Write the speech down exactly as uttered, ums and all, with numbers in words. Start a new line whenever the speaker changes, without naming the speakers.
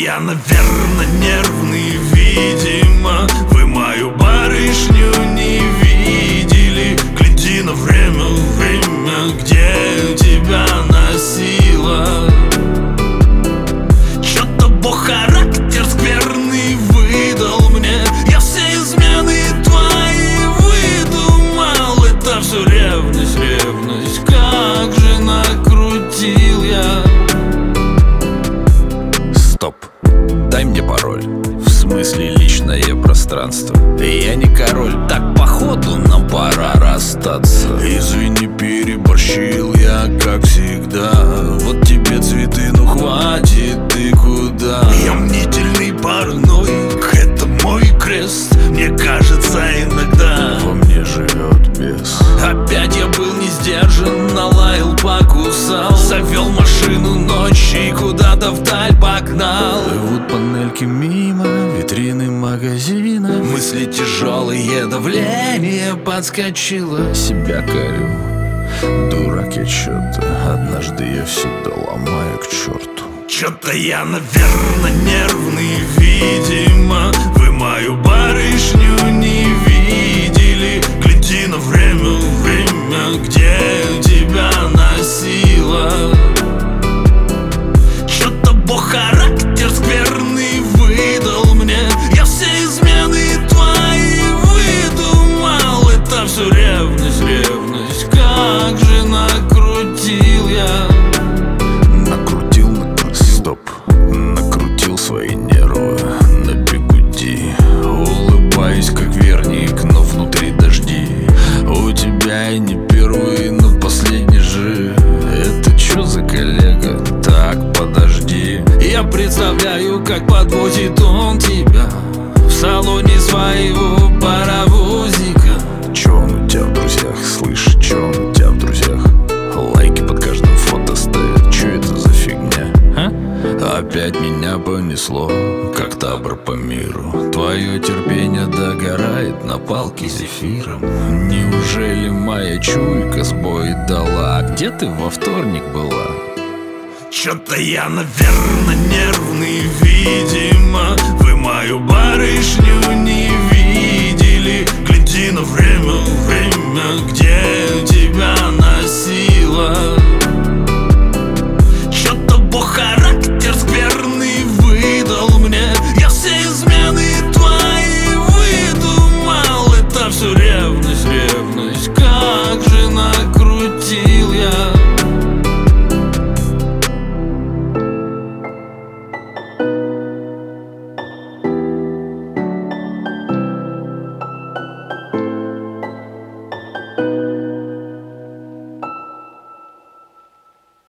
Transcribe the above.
я, наверное, нервный, видимо. Вы мою барышню не видели. Гляди на время, время, где тебя носило. Чё-то Бог характер скверный выдал мне. Я все измены твои выдумал. Это все ревность, ревность, как же накрутил я.
Стоп, дай мне пароль. В смысле личное пространство. Я не король, так походу нам пора расстаться.
Извини, переборщил я, как всегда. Вот тебе цветы, ну хватит, ты куда? Я мнительный, параноик, это мой крест. Мне кажется иногда
во мне живет бес.
Опять я был не сдержан, налаял, покусал. Завел машину ночью и куда-то вдаль погнал.
Плывут панельки мимо, витрины магазина.
Мысли тяжелые, давление подскочило.
Себя корю, дурак я чё-то. Однажды я все доломаю к черту.
Чё-то я, наверное, нервный, видимо. Вы мою барышню не видели. Гляди на время, время, где тебя носило. Чё-то Бог характер скверный выдал мне. Я все измены твои выдумал. Это все ревность, ревность, как же накрутил я.
Накрутил, накрутил, стоп. Накрутил свои нервы на бигуди. Улыбаюсь, как верник, но внутри дожди. У тебя и не первый, но последний же. Это чё за коллега? Так, подожди.
Я представляю, как подвозит он тебя в салоне своего паровозика.
Чё он у тебя в друзьях? Слышь, чё он у тебя в друзьях? Лайки под каждым фото ставят. Чё это за фигня? А? Опять меня понесло, как табор по миру. Твое терпение догорает на палке зефиром. Неужели моя чуйка сбой дала? А где ты во вторник была?
Чё-то я, наверное, нервный, видимо. Вы мою барышню